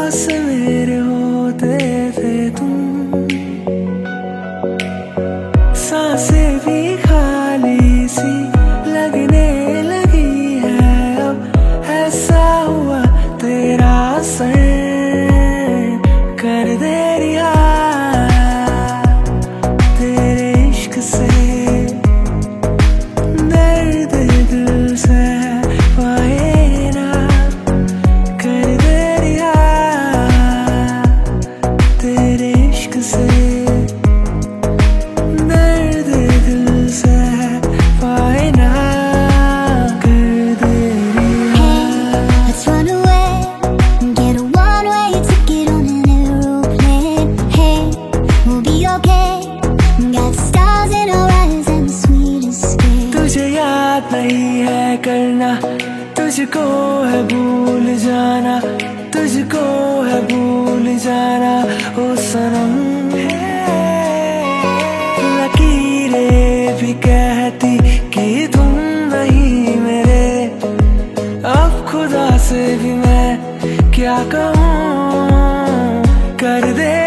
पास मेरे होते थे तुम, सांसें भी खाली सी लगने लगी है अब। ऐसा हुआ तेरा असर कर दे रिहा तेरे इश्क से, दर्द दिल से पाए ना कर दे रिहा तेरे इश्क से, दर्द दिल से पाए ना कर दे रिहा। Let's run away and get a one-way ticket on an aeroplane. Hey, we'll be okay. Got stars in our eyes and the sweetest escape. तुझे याद नहीं है करना, तुझको है भूल जाना, तुझको है भूल जाना ओ सनम। लकीरें भी कहती कि तुम नहीं मेरे, अब खुदा से भी मैं क्या कहूँ कर दे